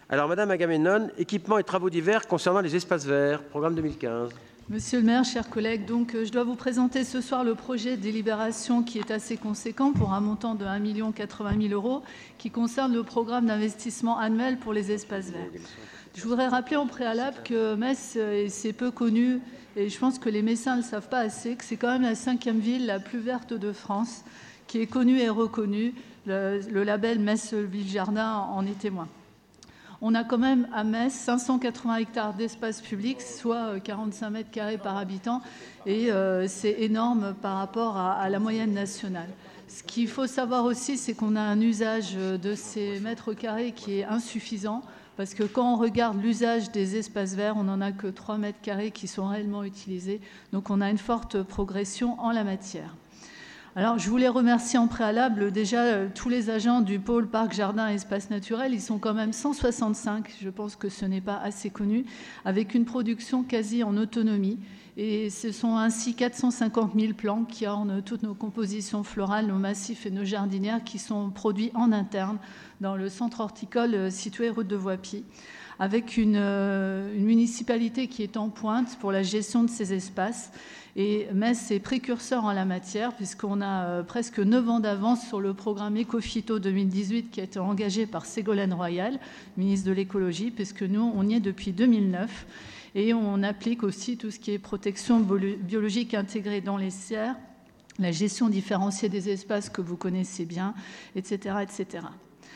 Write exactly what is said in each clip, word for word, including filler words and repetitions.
Alors, Madame Agamemnon, équipements et travaux divers concernant les espaces verts, programme deux mille quinze. Monsieur le maire, chers collègues, donc, je dois vous présenter ce soir le projet de délibération qui est assez conséquent pour un montant de un million quatre-vingt mille euros qui concerne le programme d'investissement annuel pour les espaces verts. Je voudrais rappeler en préalable que Metz, c'est peu connu et je pense que les Messins ne le savent pas assez, que c'est quand même la cinquième ville la plus verte de France qui est connue et reconnue. Le, le label Metz Ville Jardin en est témoin. On a quand même à Metz cinq cent quatre-vingts hectares d'espace public, soit quarante-cinq mètres carrés par habitant, et euh, c'est énorme par rapport à, à la moyenne nationale. Ce qu'il faut savoir aussi, c'est qu'on a un usage de ces mètres carrés qui est insuffisant, parce que quand on regarde l'usage des espaces verts, on n'en a que trois mètres carrés qui sont réellement utilisés, donc on a une forte progression en la matière. Alors, je voulais remercier en préalable déjà euh, tous les agents du pôle Parc Jardin et Espaces Naturels. Ils sont quand même cent soixante-cinq, je pense que ce n'est pas assez connu, avec une production quasi en autonomie. Et ce sont ainsi quatre cent cinquante mille plants qui ornent toutes nos compositions florales, nos massifs et nos jardinières qui sont produits en interne dans le centre horticole situé route de Voipy, avec une, euh, une municipalité qui est en pointe pour la gestion de ces espaces. Et Metz est précurseur en la matière puisqu'on a euh, presque neuf ans d'avance sur le programme Éco-Phyto deux mille dix-huit qui a été engagé par Ségolène Royal, ministre de l'écologie, puisque nous, on y est depuis deux mille neuf. Et on applique aussi tout ce qui est protection biologique intégrée dans les serres, la gestion différenciée des espaces que vous connaissez bien, et cetera, et cetera.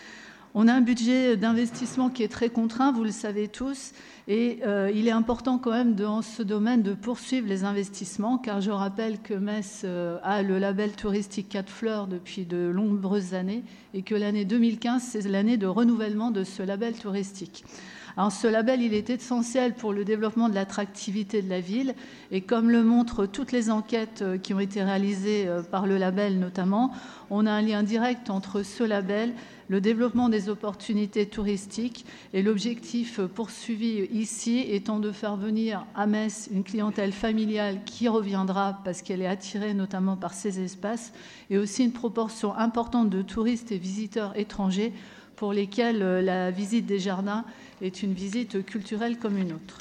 On a un budget d'investissement qui est très contraint, vous le savez tous, et euh, il est important quand même dans ce domaine de poursuivre les investissements, car je rappelle que Metz euh, a le label touristique quatre fleurs depuis de nombreuses années, et que l'année deux mille quinze, c'est l'année de renouvellement de ce label touristique. Alors, ce label, il est essentiel pour le développement de l'attractivité de la ville, et comme le montrent toutes les enquêtes qui ont été réalisées par le label notamment, on a un lien direct entre ce label, le développement des opportunités touristiques et l'objectif poursuivi ici étant de faire venir à Metz une clientèle familiale qui reviendra parce qu'elle est attirée notamment par ces espaces et aussi une proportion importante de touristes et visiteurs étrangers pour lesquels la visite des jardins est une visite culturelle comme une autre.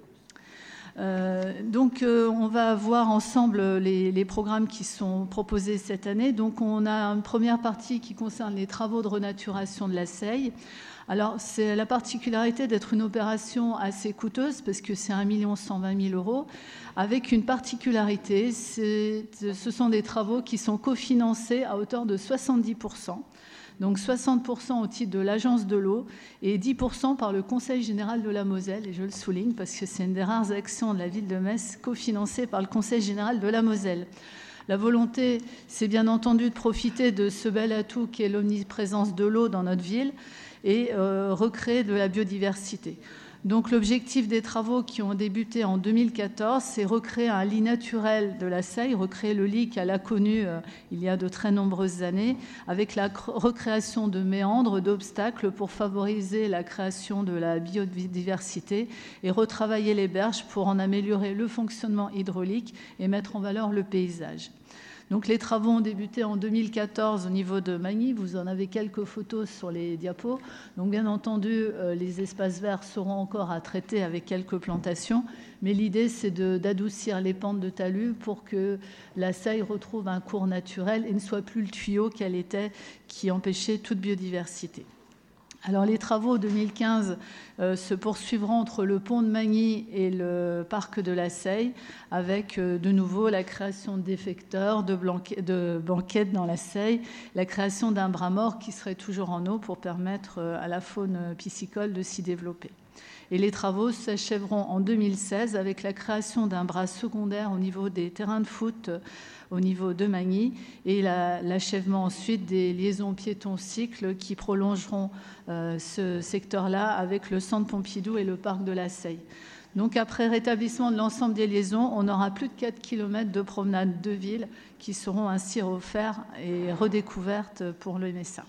Euh, donc, euh, on va voir ensemble les, les programmes qui sont proposés cette année. Donc, on a une première partie qui concerne les travaux de renaturation de la Seille. Alors, c'est la particularité d'être une opération assez coûteuse parce que c'est un million cent vingt mille euros, avec une particularité, c'est, ce sont des travaux qui sont cofinancés à hauteur de soixante-dix pour cent. Donc soixante pour cent au titre de l'Agence de l'eau et dix pour cent par le Conseil général de la Moselle. Et je le souligne parce que c'est une des rares actions de la ville de Metz cofinancée par le Conseil général de la Moselle. La volonté, c'est bien entendu de profiter de ce bel atout qui est l'omniprésence de l'eau dans notre ville et euh, recréer de la biodiversité. Donc l'objectif des travaux qui ont débuté en deux mille quatorze, c'est recréer un lit naturel de la Seille, recréer le lit qu'elle a connu euh, il y a de très nombreuses années, avec la recréation de méandres, d'obstacles pour favoriser la création de la biodiversité et retravailler les berges pour en améliorer le fonctionnement hydraulique et mettre en valeur le paysage. Donc les travaux ont débuté en deux mille quatorze au niveau de Magny. Vous en avez quelques photos sur les diapos. Donc bien entendu, euh, les espaces verts seront encore à traiter avec quelques plantations. Mais l'idée, c'est de, d'adoucir les pentes de talus pour que la Seille retrouve un cours naturel et ne soit plus le tuyau qu'elle était qui empêchait toute biodiversité. Alors les travaux deux mille quinze euh, se poursuivront entre le pont de Magny et le parc de la Seille avec euh, de nouveau la création de défecteurs, de, blanquet, de banquettes dans la Seille, la création d'un bras mort qui serait toujours en eau pour permettre euh, à la faune piscicole de s'y développer. Et les travaux s'achèveront en deux mille seize avec la création d'un bras secondaire au niveau des terrains de foot euh, au niveau de Magny et la, l'achèvement ensuite des liaisons piétons-cycles qui prolongeront euh, ce secteur-là avec le centre Pompidou et le parc de la Seille. Donc après rétablissement de l'ensemble des liaisons, on aura plus de quatre kilomètres de promenades de ville qui seront ainsi offerts et redécouvertes pour le Messin.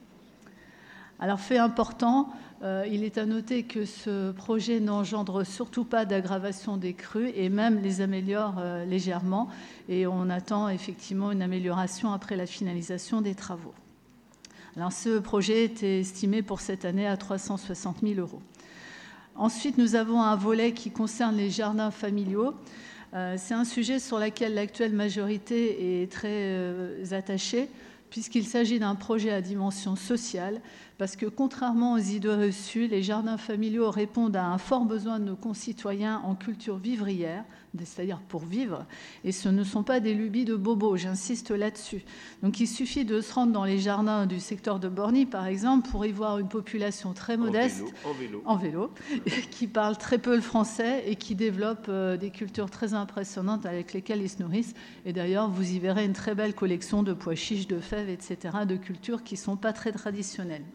Alors, fait important, euh, il est à noter que ce projet n'engendre surtout pas d'aggravation des crues et même les améliore euh, légèrement. Et on attend effectivement une amélioration après la finalisation des travaux. Alors, ce projet était estimé pour cette année à trois cent soixante mille euros. Ensuite, nous avons un volet qui concerne les jardins familiaux. Euh, c'est un sujet sur lequel l'actuelle majorité est très euh, attachée, puisqu'il s'agit d'un projet à dimension sociale, parce que contrairement aux idées reçues, les jardins familiaux répondent à un fort besoin de nos concitoyens en culture vivrière, c'est-à-dire pour vivre, et ce ne sont pas des lubies de bobos, j'insiste là-dessus. Donc il suffit de se rendre dans les jardins du secteur de Borny, par exemple, pour y voir une population très modeste, en vélo, en vélo, en vélo qui parle très peu le français et qui développe euh, des cultures très impressionnantes avec lesquelles ils se nourrissent. Et d'ailleurs, vous y verrez une très belle collection de pois chiches, de fèves, et cetera, de cultures qui ne sont pas très traditionnelles.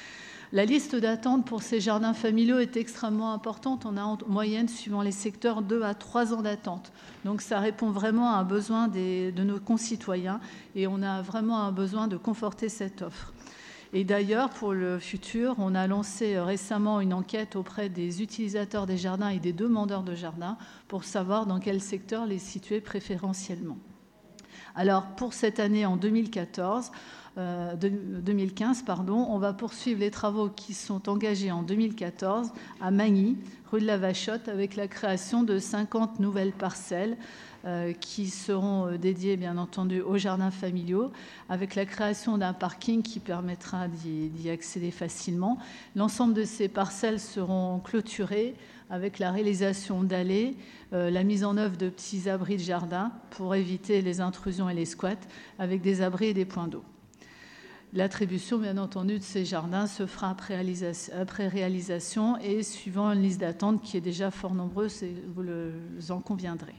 La liste d'attente pour ces jardins familiaux est extrêmement importante. On a en moyenne, suivant les secteurs, deux à trois ans d'attente. Donc ça répond vraiment à un besoin des, de nos concitoyens et on a vraiment un besoin de conforter cette offre. Et d'ailleurs, pour le futur, on a lancé récemment une enquête auprès des utilisateurs des jardins et des demandeurs de jardins pour savoir dans quel secteur les situer préférentiellement. Alors, pour cette année, en deux mille quatorze, euh, deux mille quinze, pardon, on va poursuivre les travaux qui sont engagés en deux mille quatorze à Magny, rue de la Vachotte, avec la création de cinquante nouvelles parcelles euh, qui seront euh, dédiées, bien entendu, aux jardins familiaux, avec la création d'un parking qui permettra d'y, d'y accéder facilement. L'ensemble de ces parcelles seront clôturées avec la réalisation d'allées, euh, la mise en œuvre de petits abris de jardin pour éviter les intrusions et les squats, avec des abris et des points d'eau. L'attribution, bien entendu, de ces jardins se fera après réalisation, après réalisation et suivant une liste d'attente qui est déjà fort nombreuse, et vous, le, vous en conviendrez.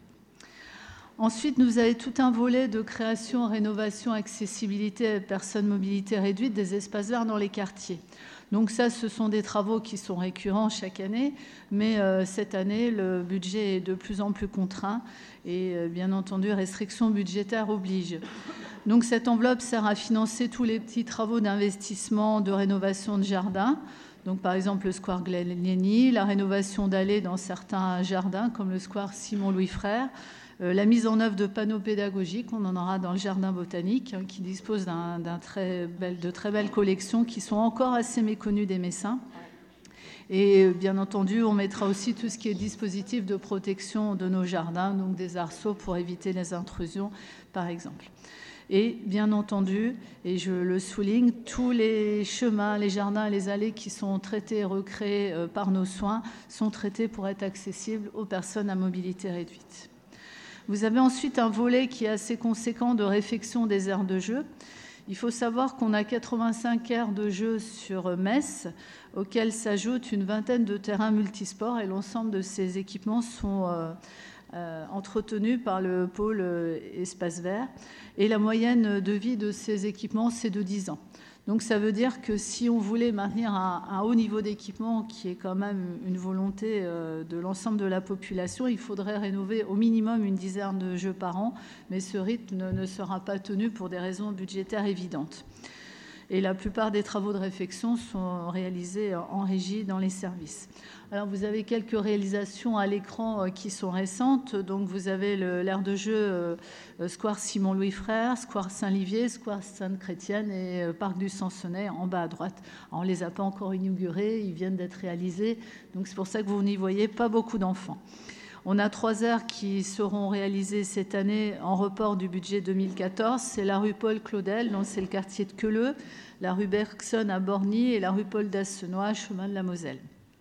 Ensuite, nous avons tout un volet de création, rénovation, accessibilité, personnes mobilité réduite des espaces verts dans les quartiers. Donc ça, ce sont des travaux qui sont récurrents chaque année, mais euh, cette année, le budget est de plus en plus contraint et euh, bien entendu, restrictions budgétaires obligent. Donc cette enveloppe sert à financer tous les petits travaux d'investissement, de rénovation de jardins. Donc par exemple le square Glenny, la rénovation d'allées dans certains jardins comme le square Simon-Louis Frère, euh, la mise en œuvre de panneaux pédagogiques, on en aura dans le jardin botanique, hein, qui dispose d'un, d'un très belle, de très belles collections qui sont encore assez méconnues des Messins. Et bien entendu, on mettra aussi tout ce qui est dispositif de protection de nos jardins, donc des arceaux pour éviter les intrusions, par exemple. Et bien entendu, et je le souligne, tous les chemins, les jardins et les allées qui sont traités et recréés par nos soins sont traités pour être accessibles aux personnes à mobilité réduite. Vous avez ensuite un volet qui est assez conséquent de réfection des aires de jeu. Il faut savoir qu'on a quatre-vingt-cinq aires de jeu sur Metz, auxquelles s'ajoutent une vingtaine de terrains multisports, et l'ensemble de ces équipements sont euh, euh, entretenus par le pôle euh, espace vert. Et la moyenne de vie de ces équipements, c'est de dix ans. Donc ça veut dire que si on voulait maintenir un, un haut niveau d'équipement, qui est quand même une volonté euh, de l'ensemble de la population, il faudrait rénover au minimum une dizaine de jeux par an, mais ce rythme ne, ne sera pas tenu pour des raisons budgétaires évidentes. Et la plupart des travaux de réfection sont réalisés en régie dans les services. Alors vous avez quelques réalisations à l'écran qui sont récentes. Donc vous avez le, l'aire de jeu euh, Square Simon-Louis Frère, Square Saint-Livier, Square Sainte-Chrétienne et euh, Parc du Sansonnet en bas à droite. Alors, on ne les a pas encore inaugurés, ils viennent d'être réalisés. Donc c'est pour ça que vous n'y voyez pas beaucoup d'enfants. On a trois aires qui seront réalisées cette année en report du budget deux mille quatorze. C'est la rue Paul Claudel, donc c'est le quartier de Queuleux, la rue Bergson à Borny et la rue Paul d'Assenois, chemin de la Moselle.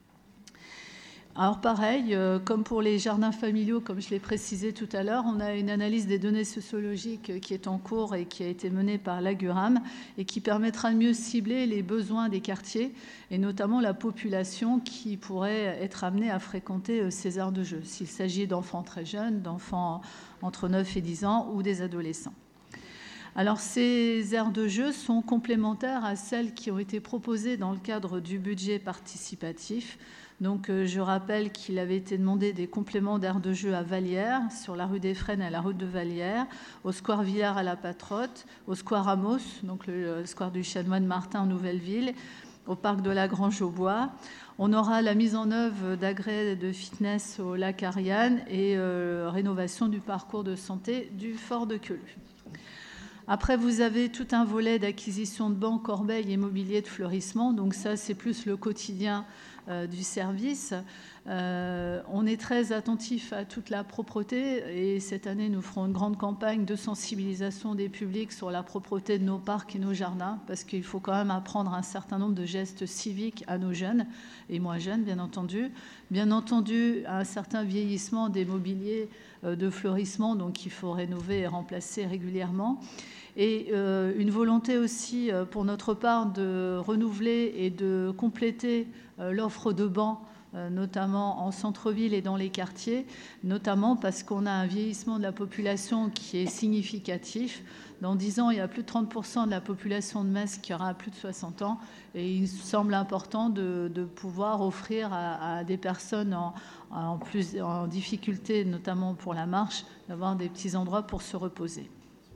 Alors pareil, euh, comme pour les jardins familiaux, comme je l'ai précisé tout à l'heure, on a une analyse des données sociologiques qui est en cours et qui a été menée par l'Aguram et qui permettra de mieux cibler les besoins des quartiers et notamment la population qui pourrait être amenée à fréquenter ces aires de jeu, s'il s'agit d'enfants très jeunes, d'enfants entre neuf et dix ans ou des adolescents. Alors ces aires de jeu sont complémentaires à celles qui ont été proposées dans le cadre du budget participatif. Donc, euh, je rappelle qu'il avait été demandé des compléments d'aires de jeu à Vallières, sur la rue des Fresnes à la route de Vallières, au square Villard à la Patrotte, au square Amos, donc le, le square du Chanoine Martin en Nouvelle-Ville, au parc de la Grange au Bois. On aura la mise en œuvre d'agrès de fitness au lac Ariane et euh, rénovation du parcours de santé du fort de Queuleux. Après, vous avez tout un volet d'acquisition de bancs, corbeilles et mobilier de fleurissement. Donc ça, c'est plus le quotidien euh, du service. Euh, on est très attentif à toute la propreté et cette année, nous ferons une grande campagne de sensibilisation des publics sur la propreté de nos parcs et nos jardins parce qu'il faut quand même apprendre un certain nombre de gestes civiques à nos jeunes et moins jeunes, bien entendu. Bien entendu, un certain vieillissement des mobiliers euh, de fleurissement, donc il faut rénover et remplacer régulièrement. Et euh, une volonté aussi euh, pour notre part de renouveler et de compléter euh, l'offre de bancs, euh, notamment en centre-ville et dans les quartiers, notamment parce qu'on a un vieillissement de la population qui est significatif. Dans dix ans, il y a plus de trente pour cent de la population de Metz qui aura plus de soixante ans. Et il semble important de, de pouvoir offrir à, à des personnes en, en, plus, en difficulté, notamment pour la marche, d'avoir des petits endroits pour se reposer.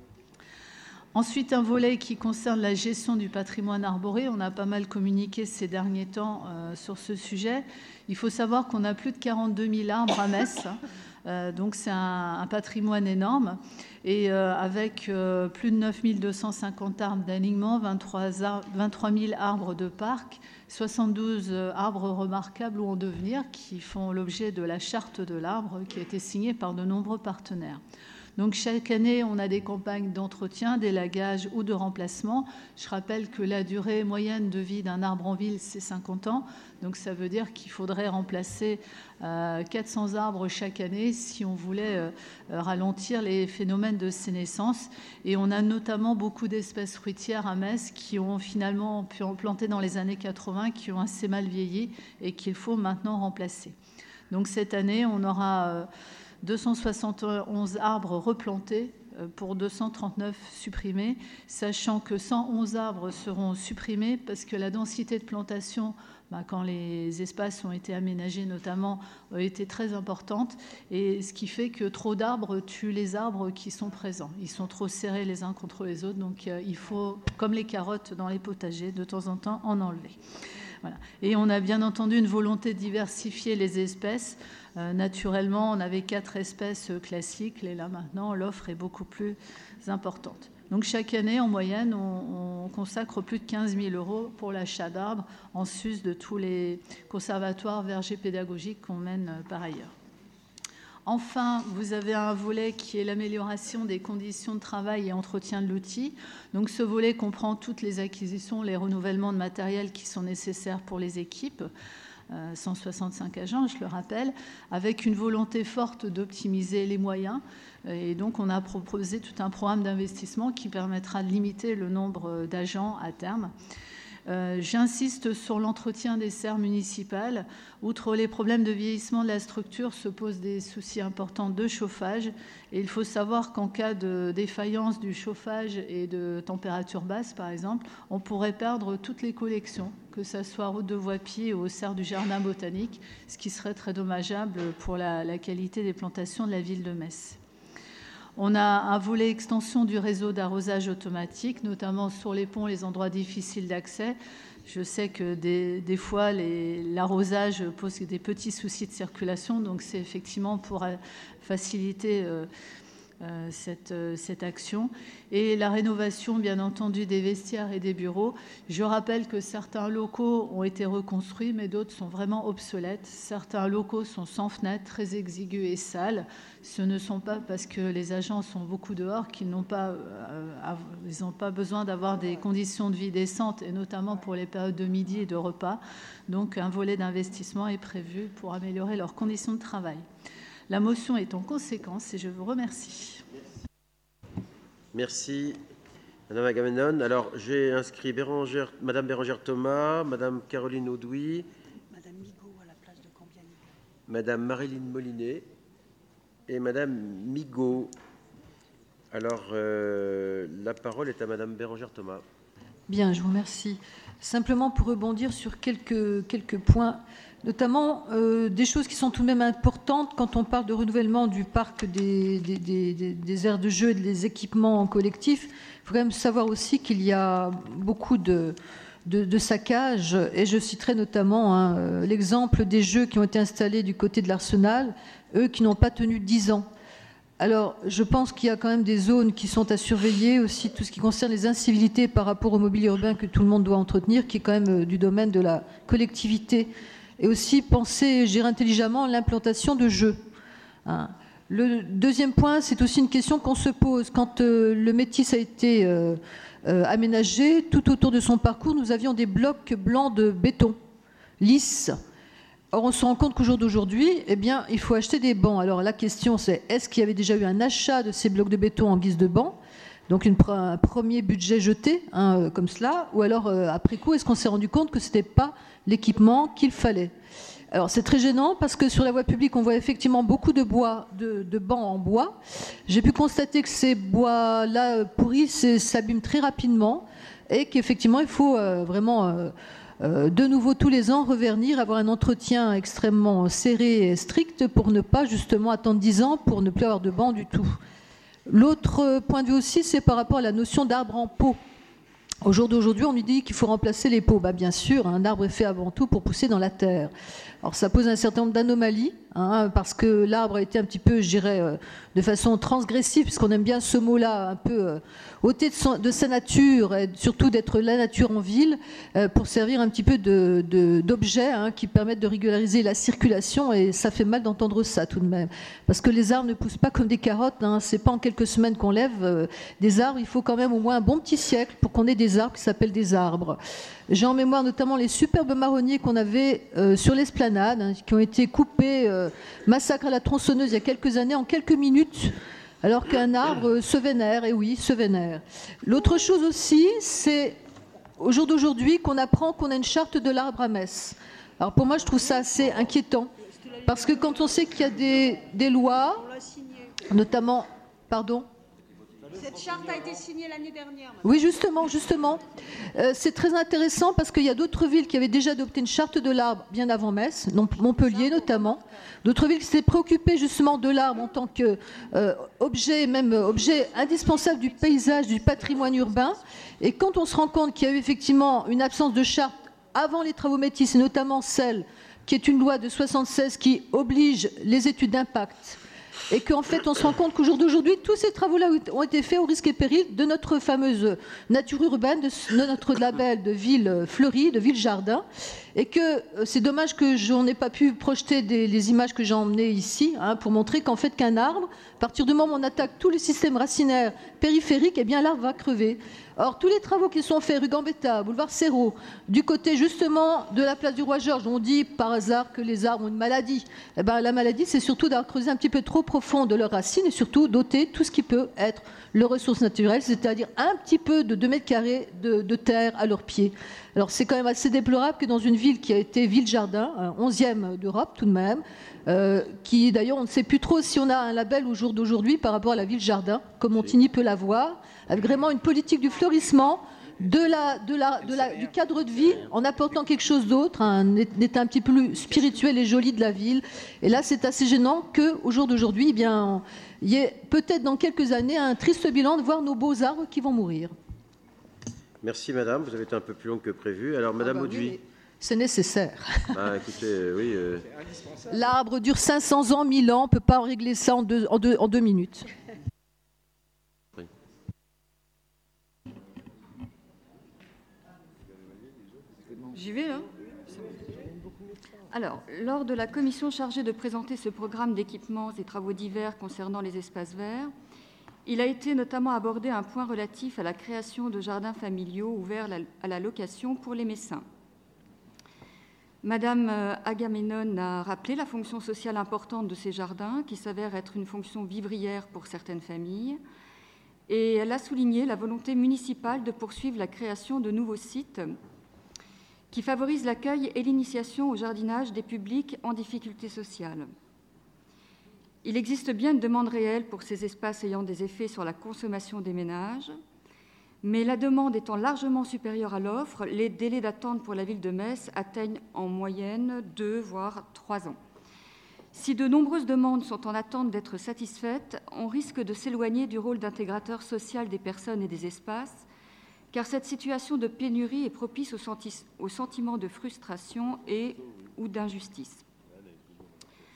Ensuite, un volet qui concerne la gestion du patrimoine arboré. On a pas mal communiqué ces derniers temps euh, sur ce sujet. Il faut savoir qu'on a plus de quarante-deux mille arbres à Metz. Euh, donc c'est un, un patrimoine énorme. Et euh, avec euh, plus de neuf mille deux cent cinquante arbres d'alignement, vingt-trois mille arbres de parc, soixante-douze arbres remarquables ou en devenir qui font l'objet de la charte de l'arbre qui a été signée par de nombreux partenaires. Donc chaque année, on a des campagnes d'entretien, d'élagage ou de remplacement. Je rappelle que la durée moyenne de vie d'un arbre en ville, c'est cinquante ans. Donc ça veut dire qu'il faudrait remplacer euh, quatre cents arbres chaque année si on voulait euh, ralentir les phénomènes de sénescence. Et on a notamment beaucoup d'espèces fruitières à Metz qui ont finalement pu en planter dans les années quatre-vingts, qui ont assez mal vieilli et qu'il faut maintenant remplacer. Donc cette année, on aura... Euh, deux cent soixante et onze arbres replantés pour deux cent trente-neuf supprimés, sachant que cent onze arbres seront supprimés parce que la densité de plantation, bah, quand les espaces ont été aménagés notamment, a été très importante, et ce qui fait que trop d'arbres tuent les arbres qui sont présents. Ils sont trop serrés les uns contre les autres, donc euh, il faut, comme les carottes dans les potagers, de temps en temps en enlever. Voilà. Et on a bien entendu une volonté de diversifier les espèces. Euh, naturellement, on avait quatre espèces classiques, et là maintenant, l'offre est beaucoup plus importante. Donc chaque année, en moyenne, on, on consacre plus de quinze mille euros pour l'achat d'arbres, en sus de tous les conservatoires vergers pédagogiques qu'on mène par ailleurs. Enfin, vous avez un volet qui est l'amélioration des conditions de travail et entretien de l'outil. Donc ce volet comprend toutes les acquisitions, les renouvellements de matériel qui sont nécessaires pour les équipes. cent soixante-cinq agents, je le rappelle, avec une volonté forte d'optimiser les moyens. Et donc, on a proposé tout un programme d'investissement qui permettra de limiter le nombre d'agents à terme. Euh, J'insiste sur l'entretien des serres municipales. Outre les problèmes de vieillissement de la structure, se posent des soucis importants de chauffage. Et il faut savoir qu'en cas de défaillance du chauffage et de température basse, par exemple, on pourrait perdre toutes les collections, que ce soit route de Voie-Pied ou aux serres du jardin botanique, ce qui serait très dommageable pour la, la qualité des plantations de la ville de Metz. On a un volet extension du réseau d'arrosage automatique, notamment sur les ponts, les endroits difficiles d'accès. Je sais que des, des fois, l'arrosage pose des petits soucis de circulation, donc c'est effectivement pour faciliter euh, euh, cette, euh, cette action. Et la rénovation, bien entendu, des vestiaires et des bureaux. Je rappelle que certains locaux ont été reconstruits, mais d'autres sont vraiment obsolètes. Certains locaux sont sans fenêtres, très exigus et sales. Ce ne sont pas parce que les agents sont beaucoup dehors qu'ils n'ont pas, euh, ils n'ont pas besoin d'avoir des conditions de vie décentes, et notamment pour les périodes de midi et de repas. Donc, un volet d'investissement est prévu pour améliorer leurs conditions de travail. La motion est en conséquence et je vous remercie. Merci, Madame Agamemnon. Alors, j'ai inscrit Bérangère, Madame Bérangère Thomas, Madame Caroline Audoui, Madame Migaud à la place de Cambiani, Madame Marilyn Molinet et Madame Migaud. Alors, euh, la parole est à Madame Bérangère Thomas. Bien, je vous remercie. Simplement pour rebondir sur quelques, quelques points, notamment euh, des choses qui sont tout de même importantes quand on parle de renouvellement du parc des, des, des, des aires de jeu et des équipements collectifs. Il faut quand même savoir aussi qu'il y a beaucoup de, de, de saccages, et je citerai notamment hein, l'exemple des jeux qui ont été installés du côté de l'Arsenal, eux qui n'ont pas tenu dix ans. Alors, je pense qu'il y a quand même des zones qui sont à surveiller, aussi tout ce qui concerne les incivilités par rapport au mobilier urbain que tout le monde doit entretenir, qui est quand même du domaine de la collectivité. Et aussi penser, gérer intelligemment l'implantation de jeux. Hein. Le deuxième point, c'est aussi une question qu'on se pose. Quand euh, le Métis a été euh, euh, aménagé, tout autour de son parcours, nous avions des blocs blancs de béton, lisses. Or, on se rend compte qu'au jour d'aujourd'hui, eh bien, il faut acheter des bancs. Alors, la question, c'est est-ce qu'il y avait déjà eu un achat de ces blocs de béton en guise de bancs? Donc, une, un premier budget jeté, hein, comme cela. Ou alors, euh, après coup, est-ce qu'on s'est rendu compte que ce n'était pas l'équipement qu'il fallait? Alors, c'est très gênant parce que sur la voie publique, on voit effectivement beaucoup de bois, de, de bancs en bois. J'ai pu constater que ces bois-là pourris s'abîment très rapidement et qu'effectivement, il faut euh, vraiment... Euh, Euh, de nouveau tous les ans revernir, avoir un entretien extrêmement serré et strict pour ne pas justement attendre dix ans pour ne plus avoir de banc du tout. L'autre point de vue aussi, c'est par rapport à la notion d'arbre en pot. Au jour d'aujourd'hui, on nous dit qu'il faut remplacer les pots. Bah, bien sûr, un arbre est fait avant tout pour pousser dans la terre. Alors ça pose un certain nombre d'anomalies, hein, parce que l'arbre a été un petit peu, je dirais, euh, de façon transgressive, puisqu'on aime bien ce mot-là, un peu euh, ôté de, son, de sa nature, et surtout d'être la nature en ville, euh, pour servir un petit peu de, de, d'objets hein, qui permettent de régulariser la circulation, et ça fait mal d'entendre ça tout de même. Parce que les arbres ne poussent pas comme des carottes, hein, c'est pas en quelques semaines qu'on lève euh, des arbres, il faut quand même au moins un bon petit siècle pour qu'on ait des arbres qui s'appellent des arbres. J'ai en mémoire notamment les superbes marronniers qu'on avait euh, sur l'esplanade, hein, qui ont été coupés, euh, massacre à la tronçonneuse il y a quelques années, en quelques minutes, alors qu'un arbre euh, se vénère, et oui, se vénère. L'autre chose aussi, c'est au jour d'aujourd'hui qu'on apprend qu'on a une charte de l'arbre à Metz. Alors pour moi, je trouve ça assez inquiétant, parce que quand on sait qu'il y a des, des lois, notamment... Pardon ? Cette charte a été signée l'année dernière. Madame. Oui, justement, justement. Euh, c'est très intéressant parce qu'il y a d'autres villes qui avaient déjà adopté une charte de l'arbre bien avant Metz, Montpellier notamment. D'autres villes qui s'étaient préoccupées justement de l'arbre en tant qu'objet, euh, même objet indispensable du paysage, du patrimoine urbain. Et quand on se rend compte qu'il y a eu effectivement une absence de charte avant les travaux Métis, et notamment celle qui est une loi de soixante-seize qui oblige les études d'impact, et qu'en fait, on se rend compte qu'au jour d'aujourd'hui, tous ces travaux-là ont été faits au risque et péril de notre fameuse nature urbaine, de notre label de ville fleurie, de ville jardin, et que c'est dommage que je n'ai pas pu projeter des, les images que j'ai emmenées ici, hein, pour montrer qu'en fait, qu'un arbre, à partir du moment où on attaque tous les systèmes racinaires périphériques, eh bien l'arbre va crever. Or, tous les travaux qui sont faits, rue Gambetta, boulevard Serrault, du côté justement de la place du Roi-Georges, on dit par hasard que les arbres ont une maladie. Eh bien, la maladie, c'est surtout d'avoir creusé un petit peu trop profond de leurs racines et surtout doter tout ce qui peut être leurs ressources naturelles, c'est-à-dire un petit peu de deux mètres carrés de, de terre à leurs pieds. Alors, c'est quand même assez déplorable que dans une ville qui a été ville-jardin, onzième d'Europe tout de même, euh, qui d'ailleurs, on ne sait plus trop si on a un label au jour d'aujourd'hui par rapport à la ville-jardin, comme Montigny peut l'avoir, avec vraiment une politique du fleurissement, de la, de la, de la, du cadre de vie, en apportant quelque chose d'autre, un état un petit peu plus spirituel et joli de la ville. Et là, c'est assez gênant qu'au jour d'aujourd'hui, eh bien, il y ait peut-être dans quelques années un triste bilan de voir nos beaux arbres qui vont mourir. Merci Madame, vous avez été un peu plus longue que prévu. Alors Madame ah bah Auduit. Oui, c'est nécessaire. Ah, écoutez, euh, oui. Euh... L'arbre dure cinq cents ans, mille ans, on ne peut pas régler ça en deux, en deux, en deux minutes. J'y vais, hein ? Alors, lors de la commission chargée de présenter ce programme d'équipements et travaux divers concernant les espaces verts, il a été notamment abordé un point relatif à la création de jardins familiaux ouverts à la location pour les Messins. Madame Agamemnon a rappelé la fonction sociale importante de ces jardins, qui s'avère être une fonction vivrière pour certaines familles, et elle a souligné la volonté municipale de poursuivre la création de nouveaux sites qui favorisent l'accueil et l'initiation au jardinage des publics en difficulté sociale. Il existe bien une demande réelle pour ces espaces ayant des effets sur la consommation des ménages, mais la demande étant largement supérieure à l'offre, les délais d'attente pour la ville de Metz atteignent en moyenne deux, voire trois ans. Si de nombreuses demandes sont en attente d'être satisfaites, on risque de s'éloigner du rôle d'intégrateur social des personnes et des espaces, car cette situation de pénurie est propice au, senti- au sentiment de frustration et ou d'injustice.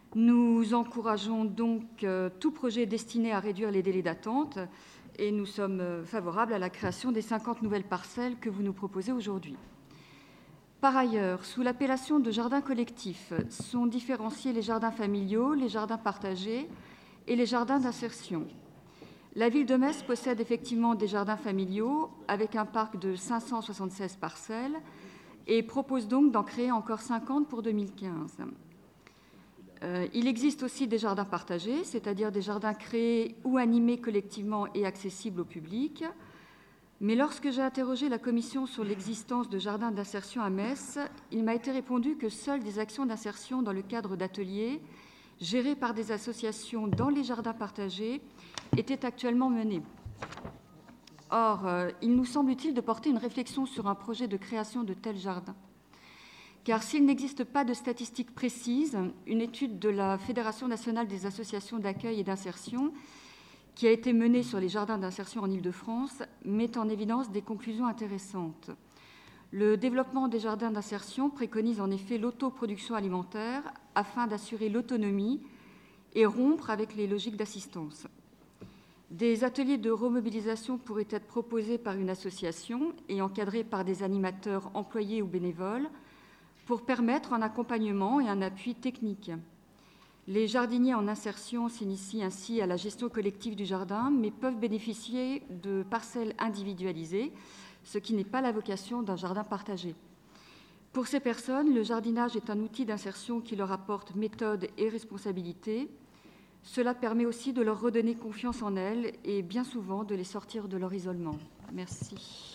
Nous encourageons donc euh, tout projet destiné à réduire les délais d'attente et nous sommes euh, favorables à la création des cinquante nouvelles parcelles que vous nous proposez aujourd'hui. Par ailleurs, sous l'appellation de jardins collectifs sont différenciés les jardins familiaux, les jardins partagés et les jardins d'insertion. La ville de Metz possède effectivement des jardins familiaux avec un parc de cinq cent soixante-seize parcelles et propose donc d'en créer encore cinquante pour deux mille quinze. Euh, il existe aussi des jardins partagés, c'est-à-dire des jardins créés ou animés collectivement et accessibles au public. Mais lorsque j'ai interrogé la commission sur l'existence de jardins d'insertion à Metz, il m'a été répondu que seules des actions d'insertion dans le cadre d'ateliers gérés par des associations dans les jardins partagés étaient actuellement menées. Or, euh, il nous semble utile de porter une réflexion sur un projet de création de tels jardins. Car s'il n'existe pas de statistiques précises, une étude de la Fédération nationale des associations d'accueil et d'insertion qui a été menée sur les jardins d'insertion en Île-de-France met en évidence des conclusions intéressantes. Le développement des jardins d'insertion préconise en effet l'autoproduction alimentaire afin d'assurer l'autonomie et rompre avec les logiques d'assistance. Des ateliers de remobilisation pourraient être proposés par une association et encadrés par des animateurs employés ou bénévoles pour permettre un accompagnement et un appui technique. Les jardiniers en insertion s'initient ainsi à la gestion collective du jardin, mais peuvent bénéficier de parcelles individualisées, ce qui n'est pas la vocation d'un jardin partagé. Pour ces personnes, le jardinage est un outil d'insertion qui leur apporte méthode et responsabilité. Cela permet aussi de leur redonner confiance en elles et bien souvent de les sortir de leur isolement. Merci.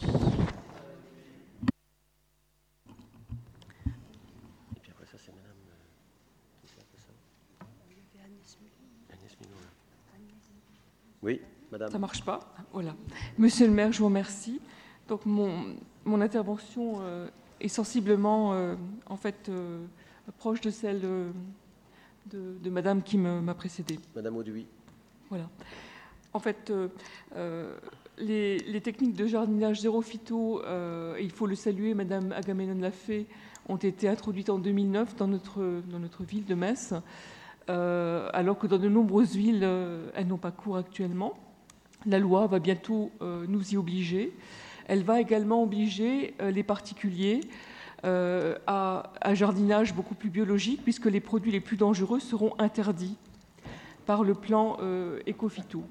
Oui, madame. Ça ne marche pas. Voilà. Monsieur le maire, je vous remercie. Donc, mon, mon intervention euh, est sensiblement euh, en fait, euh, proche de celle de, de, de madame qui m'a précédée. Madame Auduit. Voilà. En fait, euh, euh, les, les techniques de jardinage zéro phyto, euh, il faut le saluer, madame Agamemnon l'a fait, ont été introduites en deux mille neuf dans notre, dans notre ville de Metz. Euh, alors que dans de nombreuses villes, euh, elles n'ont pas cours actuellement. La loi va bientôt euh, nous y obliger. Elle va également obliger euh, les particuliers euh, à un jardinage beaucoup plus biologique, puisque les produits les plus dangereux seront interdits par le plan euh, éco-phyto.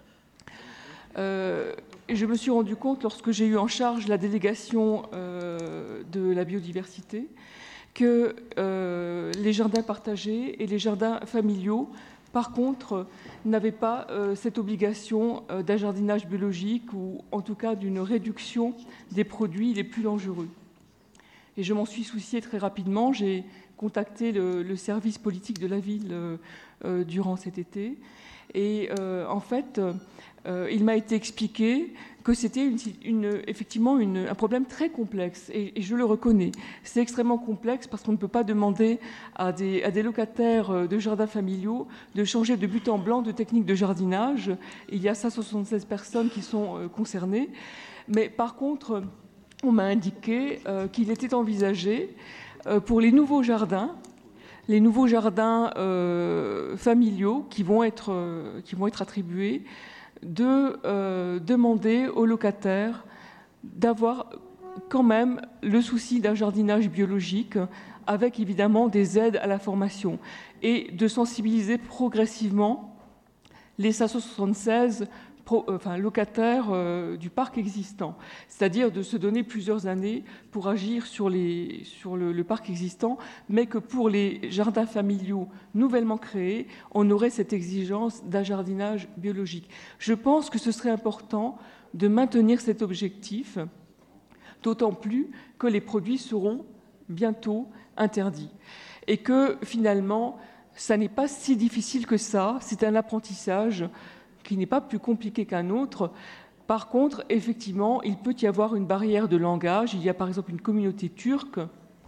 Euh, et je me suis rendu compte, lorsque j'ai eu en charge la délégation euh, de la biodiversité, que euh, les jardins partagés et les jardins familiaux, par contre, n'avaient pas euh, cette obligation euh, d'un jardinage biologique ou en tout cas d'une réduction des produits les plus dangereux. Et je m'en suis souciée très rapidement. J'ai contacté le, le service politique de la ville euh, euh, durant cet été. Et euh, en fait, euh, il m'a été expliqué que c'était une, une, effectivement une, un problème très complexe, et, et je le reconnais. C'est extrêmement complexe parce qu'on ne peut pas demander à des, à des locataires de jardins familiaux de changer de but en blanc de technique de jardinage. Il y a cinq cent soixante-seize personnes qui sont euh, concernées. Mais par contre, on m'a indiqué euh, qu'il était envisagé euh, pour les nouveaux jardins, les nouveaux jardins euh, familiaux qui vont être, euh, qui vont être attribués, de euh, demander aux locataires d'avoir quand même le souci d'un jardinage biologique avec évidemment des aides à la formation et de sensibiliser progressivement les cinq cent soixante-seize pro, enfin, locataires euh, du parc existant, c'est-à-dire de se donner plusieurs années pour agir sur, les, sur le, le parc existant, mais que pour les jardins familiaux nouvellement créés, on aurait cette exigence d'un jardinage biologique. Je pense que ce serait important de maintenir cet objectif, d'autant plus que les produits seront bientôt interdits et que finalement, ça n'est pas si difficile que ça, c'est un apprentissage qui n'est pas plus compliqué qu'un autre. Par contre, effectivement, il peut y avoir une barrière de langage. Il y a par exemple une communauté turque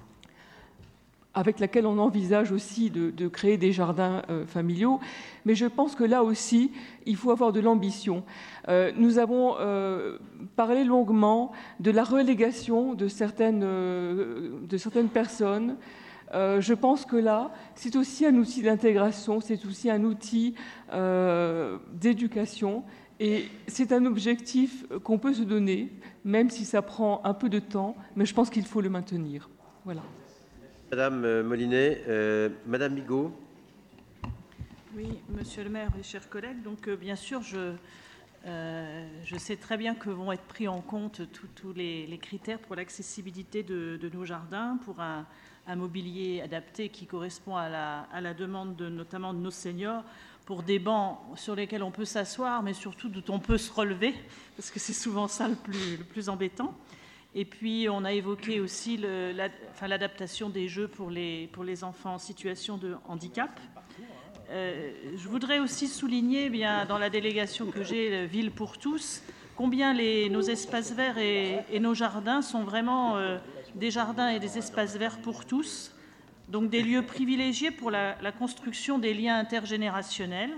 avec laquelle on envisage aussi de, de créer des jardins euh, familiaux. Mais je pense que là aussi, il faut avoir de l'ambition. Euh, nous avons euh, parlé longuement de la relégation de certaines, euh, de certaines personnes Euh, je pense que là, c'est aussi un outil d'intégration, c'est aussi un outil euh, d'éducation. Et c'est un objectif qu'on peut se donner, même si ça prend un peu de temps, mais je pense qu'il faut le maintenir. Voilà. Madame Molinet, euh, Madame Migaud. Oui, Monsieur le maire et chers collègues, donc euh, bien sûr, je, euh, je sais très bien que vont être pris en compte tous les, les critères pour l'accessibilité de, de nos jardins, pour un, un mobilier adapté qui correspond à la, à la demande de, notamment de nos seniors, pour des bancs sur lesquels on peut s'asseoir, mais surtout dont on peut se relever, parce que c'est souvent ça le plus, le plus embêtant. Et puis, on a évoqué aussi le, la, enfin, l'adaptation des jeux pour les, pour les enfants en situation de handicap. Euh, je voudrais aussi souligner, eh bien, dans la délégation que j'ai, Ville pour tous, combien les, nos espaces verts et, et nos jardins sont vraiment euh, des jardins et des espaces verts pour tous, donc des lieux privilégiés pour la, la construction des liens intergénérationnels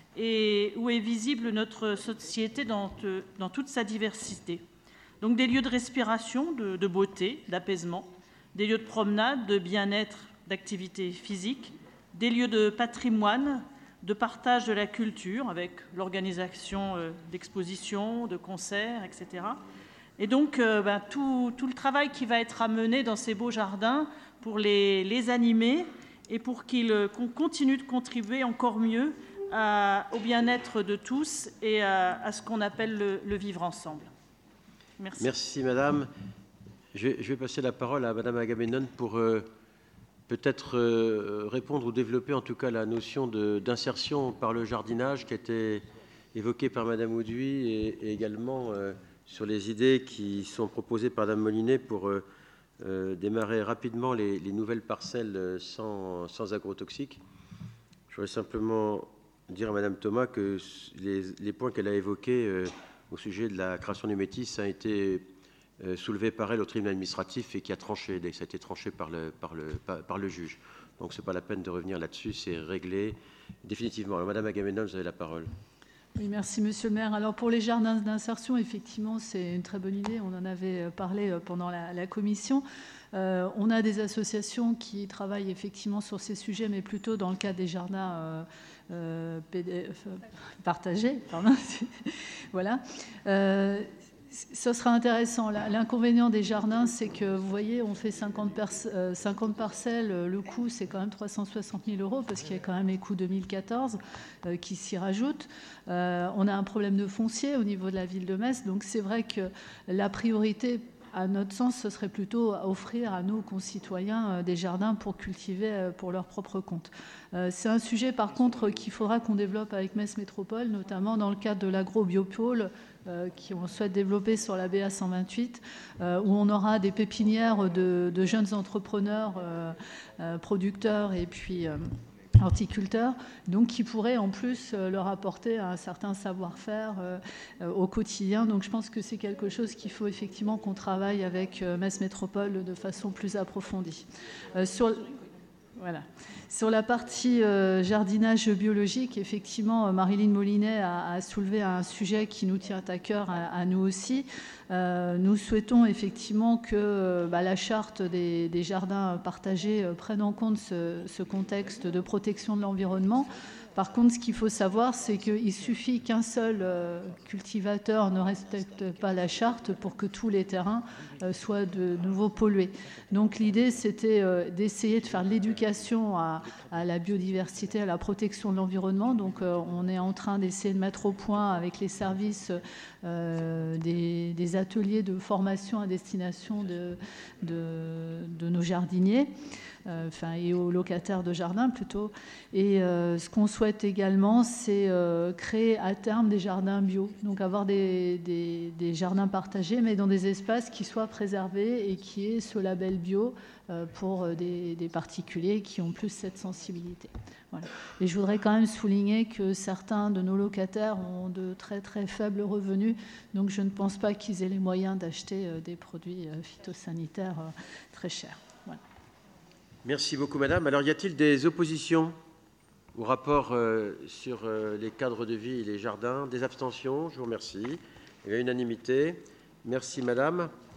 et où est visible notre société dans, dans toute sa diversité. Donc des lieux de respiration, de, de beauté, d'apaisement, des lieux de promenade, de bien-être, d'activité physique, des lieux de patrimoine, de partage de la culture avec l'organisation d'expositions, de concerts, et cetera. Et donc euh, ben, tout, tout le travail qui va être amené dans ces beaux jardins pour les, les animer et pour qu'ils continuent de contribuer encore mieux à, au bien-être de tous et à, à ce qu'on appelle le, le vivre ensemble. Merci. Merci, Madame. Je vais, je vais passer la parole à Madame Agamemnon pour euh, peut-être euh, répondre ou développer en tout cas la notion d'insertion par le jardinage qui a été évoquée par Madame Houduit et, et également euh, sur les idées qui sont proposées par Madame Molinet pour euh, euh, démarrer rapidement les, les nouvelles parcelles sans, sans agrotoxiques. Je voudrais simplement dire à Madame Thomas que les, les points qu'elle a évoqués euh, au sujet de la création du métis a été euh, soulevé par elle au tribunal administratif et qui a tranché, ça a été tranché par le, par le, par, par le juge. Donc ce n'est pas la peine de revenir là-dessus, c'est réglé définitivement. Alors, Madame Agamemnon, vous avez la parole. Oui, merci Monsieur le maire. Alors pour les jardins d'insertion, effectivement, c'est une très bonne idée. On en avait parlé pendant la, la commission. Euh, on a des associations qui travaillent effectivement sur ces sujets, mais plutôt dans le cadre des jardins euh, euh, P D F, euh, partagés. Pardon. Voilà. Euh, Ce sera intéressant. L'inconvénient des jardins, c'est que, vous voyez, on fait cinquante, cinquante parcelles, le coût, c'est quand même trois cent soixante mille euros, parce qu'il y a quand même les coûts deux mille quatorze euh, qui s'y rajoutent. Euh, on a un problème de foncier au niveau de la ville de Metz, donc c'est vrai que la priorité, à notre sens, ce serait plutôt offrir à nos concitoyens des jardins pour cultiver pour leur propre compte. C'est un sujet, par contre, qu'il faudra qu'on développe avec Metz Métropole, notamment dans le cadre de l'agro-biopôle euh, qu'on souhaite développer sur la B A cent vingt-huit, euh, où on aura des pépinières de, de jeunes entrepreneurs, euh, euh, producteurs et puis... Euh, horticulteurs, donc qui pourraient en plus leur apporter un certain savoir-faire euh, au quotidien. Donc je pense que c'est quelque chose qu'il faut effectivement qu'on travaille avec euh, Metz Métropole de façon plus approfondie. Euh, sur, voilà. Sur la partie euh, jardinage biologique, effectivement, Marilyn Molinet a, a soulevé un sujet qui nous tient à cœur, à, à nous aussi. Euh, nous souhaitons effectivement que bah, la charte des, des jardins partagés euh, prenne en compte ce, ce contexte de protection de l'environnement. Par contre, ce qu'il faut savoir, c'est qu'il suffit qu'un seul euh, cultivateur ne respecte pas la charte pour que tous les terrains euh, soient de nouveau pollués. Donc l'idée, c'était euh, d'essayer de faire de l'éducation à, à la biodiversité, à la protection de l'environnement. Donc euh, on est en train d'essayer de mettre au point avec les services euh, des, des ateliers de formation à destination de, de, de nos jardiniers. Euh, enfin, et aux locataires de jardins plutôt. Et euh, ce qu'on souhaite également, c'est euh, créer à terme des jardins bio, donc avoir des, des, des jardins partagés, mais dans des espaces qui soient préservés et qui aient ce label bio euh, pour des, des particuliers qui ont plus cette sensibilité. Voilà. Et je voudrais quand même souligner que certains de nos locataires ont de très très faibles revenus, donc je ne pense pas qu'ils aient les moyens d'acheter euh, des produits euh, phytosanitaires euh, très chers. Voilà. Merci beaucoup, Madame. Alors, y a-t-il des oppositions au rapport euh, sur euh, les cadres de vie et les jardins? Des abstentions? Je vous remercie. Il y a unanimité. Merci, Madame.